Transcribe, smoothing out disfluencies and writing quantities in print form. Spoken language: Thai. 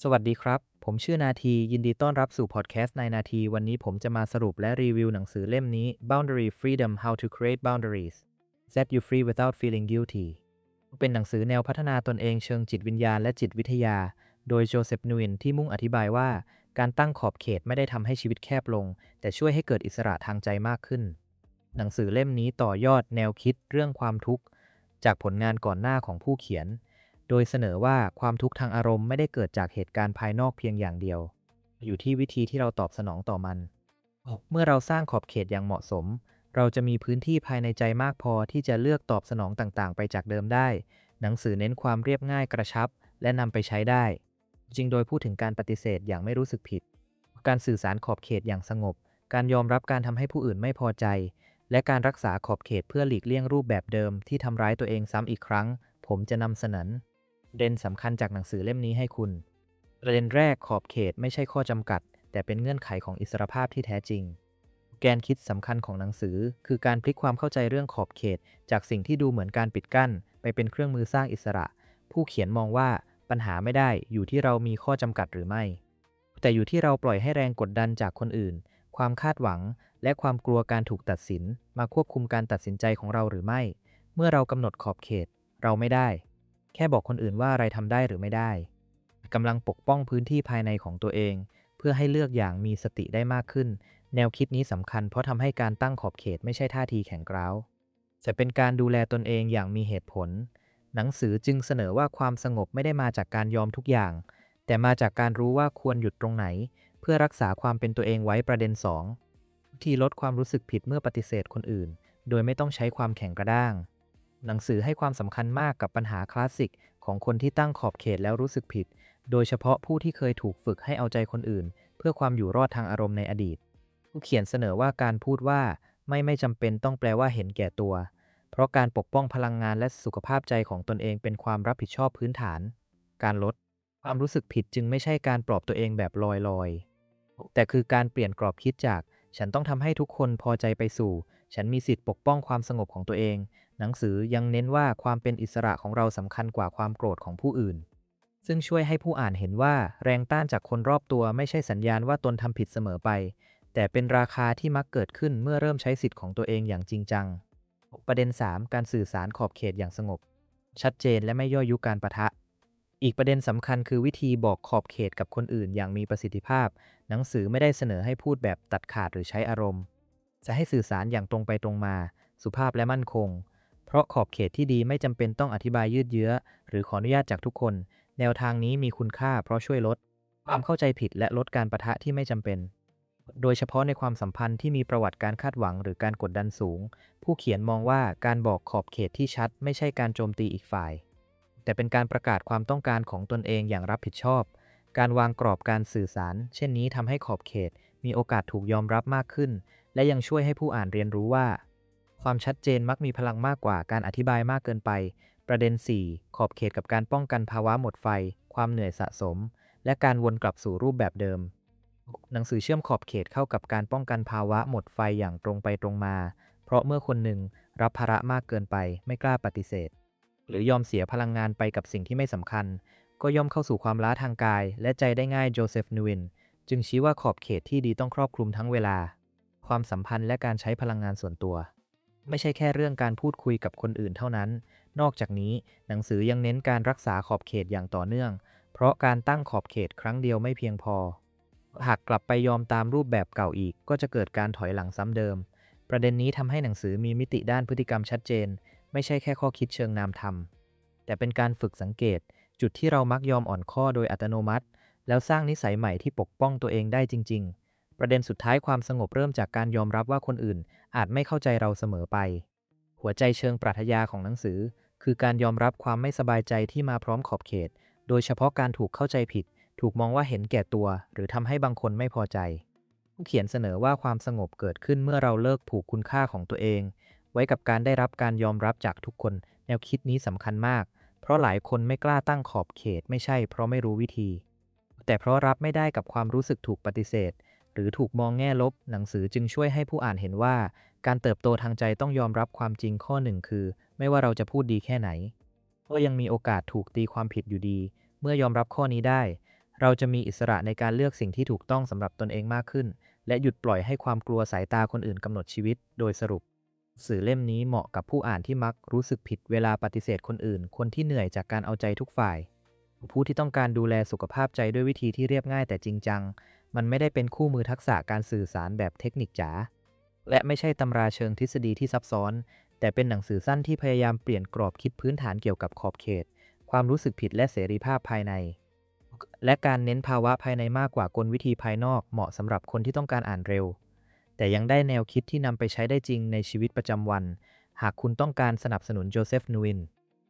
สวัสดีครับ ผมชื่อนาทียินดีต้อนรับสู่พอดแคสต์ในนาทีวันนี้ผมจะมาสรุปและรีวิวหนังสือเล่มนี้ Boundary Freedom How to Create Boundaries Set You Free Without Feeling Guilty เป็นหนังสือแนวพัฒนาตนเองเชิงจิตวิญญาณและจิตวิทยา โดยโจเซฟนูอินที่มุ่งอธิบายว่าการตั้งขอบเขตไม่ได้ทำให้ชีวิตแคบลง แต่ช่วยให้เกิดอิสระทางใจมากขึ้น หนังสือเล่มนี้ต่อยอดแนวคิดเรื่องความทุกข์จากผลงานก่อนหน้าของผู้เขียน โดยเสนอว่าความทุกข์ทางอารมณ์ไม่ได้เกิดจากเหตุการณ์ภายนอกเพียงอย่างเดียว อยู่ที่วิธีที่เราตอบสนองต่อมัน เมื่อเราสร้างขอบเขตอย่างเหมาะสม เราจะมีพื้นที่ภายในใจมากพอที่จะเลือกตอบสนองต่างๆไปจากเดิมได้ หนังสือเน้นความเรียบง่ายกระชับและนำไปใช้ได้ จริงโดยพูดถึงการปฏิเสธอย่างไม่รู้สึกผิด การสื่อสารขอบเขตอย่างสงบ การยอมรับการทำให้ผู้อื่นไม่พอใจ และการรักษาขอบเขตเพื่อหลีกเลี่ยงรูปแบบเดิมที่ทำร้ายตัวเองซ้ำอีกครั้ง ผมจะนำเสนอประเด็นสำคัญจากหนังสือเล่มนี้ให้คุณ ประเด็นแรกขอบเขตไม่ใช่ข้อจำกัด แต่เป็นเงื่อนไขของอิสรภาพที่แท้จริง แกนคิดสำคัญของหนังสือคือการพลิกความเข้าใจเรื่องขอบเขตจากสิ่งที่ดูเหมือนการปิดกั้นไปเป็นเครื่องมือสร้างอิสระ ผู้เขียนมองว่าปัญหาไม่ได้อยู่ที่เรามีข้อจำกัดหรือไม่ แต่อยู่ที่เราปล่อยให้แรงกดดันจากคนอื่น ความคาดหวัง และความกลัวการถูกตัดสินมาควบคุมการตัดสินใจของเราหรือไม่ เมื่อเรากำหนดขอบเขต เราไม่ได้ แค่บอกคนอื่นว่าอะไรทำได้หรือไม่ได้กำลังปกป้องพื้นที่ภายในของตัวเอง เพื่อให้เลือกอย่างมีสติได้มากขึ้น แนวคิดนี้สำคัญเพราะทำให้การตั้งขอบเขตไม่ใช่ท่าทีแข็งกร้าวแต่เป็นการดูแลตนเองอย่างมีเหตุผล หนังสือจึงเสนอว่าความสงบไม่ได้มาจากการยอมทุกอย่าง แต่มาจากการรู้ว่าควรหยุดตรงไหน เพื่อรักษาความเป็นตัวเองไว้ประเด็น2วิธีลดความรู้สึกผิดเมื่อปฏิเสธคนอื่น โดยไม่ต้องใช้ความแข็งกระด้าง หนังสือให้ความสำคัญมากกับปัญหาคลาสสิกของคนที่ตั้งขอบเขตแล้วรู้สึกผิด โดยเฉพาะผู้ที่เคยถูกฝึกให้เอาใจคนอื่น เพื่อความอยู่รอดทางอารมณ์ในอดีต ผู้เขียนเสนอว่าการพูดว่าไม่จำเป็นต้องแปลว่าเห็นแก่ตัว เพราะการปกป้องพลังงานและสุขภาพใจของตนเองเป็นความรับผิดชอบพื้นฐาน การลดความรู้สึกผิดจึงไม่ใช่การปลอบตัวเองแบบลอยๆแต่คือการเปลี่ยนกรอบคิดจากฉันต้องทำให้ทุกคนพอใจไปสู่ฉันมีสิทธิ์ปกป้องความสงบของตัวเอง หนังสือยังเน้นว่าความเป็นอิสระของเราสำคัญกว่าความโกรธของผู้อื่น ซึ่งช่วยให้ผู้อ่านเห็นว่าแรงต้านจากคนรอบตัวไม่ใช่สัญญาณว่าตนทำผิดเสมอไป แต่เป็นราคาที่มักเกิดขึ้นเมื่อเริ่มใช้สิทธิ์ของตัวเองอย่างจริงจัง ประเด็น3การสื่อสารขอบเขตอย่างสงบ ชัดเจนและไม่ย่อยุการปะทะ อีกประเด็นสำคัญคือวิธีบอกขอบเขตกับคนอื่นอย่างมีประสิทธิภาพ หนังสือไม่ได้เสนอให้พูดแบบตัดขาดหรือใช้อารมณ์ จะให้สื่อสารอย่างตรงไปตรงมา สุภาพและมั่นคง เพราะขอบเขตที่ดีไม่จำเป็นต้องอธิบายยืดเยื้อหรือขออนุญาตจากทุกคน แนวทางนี้มีคุณค่าเพราะช่วยลดความเข้าใจผิดและลดการปะทะที่ไม่จำเป็น โดยเฉพาะในความสัมพันธ์ที่มีประวัติการคาดหวังหรือการกดดันสูง ผู้เขียนมองว่าการบอกขอบเขตที่ชัดไม่ใช่การโจมตีอีกฝ่าย แต่เป็นการประกาศความต้องการของตนเองอย่างรับผิดชอบ การวางกรอบการสื่อสาร เช่นนี้ทำให้ขอบเขตมีโอกาสถูกยอมรับมากขึ้น และยังช่วยให้ผู้อ่านเรียนรู้ว่าความชัดเจนมักมีพลังมากกว่าการอธิบายมากเกินไป ประเด็น4ขอบเขตกับการป้องกันภาวะหมดไฟ ความเหนื่อยสะสม และการวนกลับสู่รูปแบบเดิม หนังสือเชื่อมขอบเขตเข้ากับการป้องกันภาวะหมดไฟอย่างตรงไปตรงมา เพราะเมื่อคนหนึ่งรับภาระมากเกินไปไม่กล้าปฏิเสธ หรือยอมเสียพลังงานไปกับสิ่งที่ไม่สำคัญ ก็ย่อมเข้าสู่ความล้าทางกายและใจได้ง่ายโจเซฟนูอินจึงชี้ว่าขอบเขตที่ดีต้องครอบคลุมทั้งเวลา ความสัมพันธ์และการใช้พลังงานส่วนตัว ไม่ใช่แค่เรื่องการพูดคุยกับคนอื่นเท่านั้น นอกจากนี้หนังสือยังเน้นการรักษาขอบเขตอย่างต่อเนื่อง เพราะการตั้งขอบเขตครั้งเดียวไม่เพียงพอ หากกลับไปยอมตามรูปแบบเก่าอีกก็จะเกิดการถอยหลังซ้ำเดิม ประเด็นนี้ทำให้หนังสือมีมิติด้านพฤติกรรมชัดเจน ไม่ใช่แค่ข้อคิดเชิงนามธรรม แต่เป็นการฝึกสังเกตจุดที่เรามักยอมอ่อนข้อโดยอัตโนมัติ แล้วสร้างนิสัยใหม่ที่ปกป้องตัวเองได้จริงๆ ประเด็นสุดท้ายความสงบเริ่มจากการยอมรับว่าคนอื่นอาจไม่เข้าใจเราเสมอไป หัวใจเชิงปรัชญาของหนังสือคือการยอมรับความไม่สบายใจที่มาพร้อมขอบเขต โดยเฉพาะการถูกเข้าใจผิด ถูกมองว่าเห็นแก่ตัว หรือทำให้บางคนไม่พอใจ ผู้เขียนเสนอว่าความสงบเกิดขึ้นเมื่อเราเลิกผูกคุณค่าของตัวเองไว้กับการได้รับการยอมรับจากทุกคน แนวคิดนี้สำคัญมาก เพราะหลายคนไม่กล้าตั้งขอบเขตไม่ใช่เพราะไม่รู้วิธี แต่เพราะรับไม่ได้กับความรู้สึกถูกปฏิเสธ หรือถูกมองแง่ลบ หนังสือจึงช่วยให้ผู้อ่านเห็นว่าการเติบโตทางใจต้องยอมรับความจริงข้อหนึ่งคือไม่ว่าเราจะพูดดีแค่ไหนก็ยังมีโอกาสถูกตีความผิดอยู่ดี เมื่อยอมรับข้อนี้ได้เราจะมีอิสระในการเลือกสิ่งที่ถูกต้องสำหรับตนเองมากขึ้นและหยุดปล่อยให้ความกลัวสายตาคนอื่นกำหนดชีวิตโดยสรุปสื่อเล่มนี้เหมาะกับผู้อ่านที่มักรู้สึกผิดเวลาปฏิเสธคนอื่นคนที่เหนื่อยจากการเอาใจทุกฝ่ายผู้ที่ต้องการดูแลสุขภาพใจด้วยวิธีที่เรียบง่ายแต่จริงจังมันไม่ได้เป็นคู่มือทักษะการสื่อสารแบบเทคนิคจ๋าและไม่ใช่ตำราเชิงทฤษฎีที่ซับซ้อนแต่เป็นหนังสือสั้นที่พยายามเปลี่ยนกรอบคิดพื้นฐานเกี่ยวกับขอบเขตความรู้สึกผิดและเสรีภาพภายในและการเน้นภาวะภายในมากกว่ากลวิธีภายนอกเหมาะสำหรับคนที่ต้องการอ่านเร็วแต่ยังได้แนวคิดที่นำไปใช้ได้จริงในชีวิตประจำวันหากคุณต้องการสนับสนุนโจเซฟนูอิน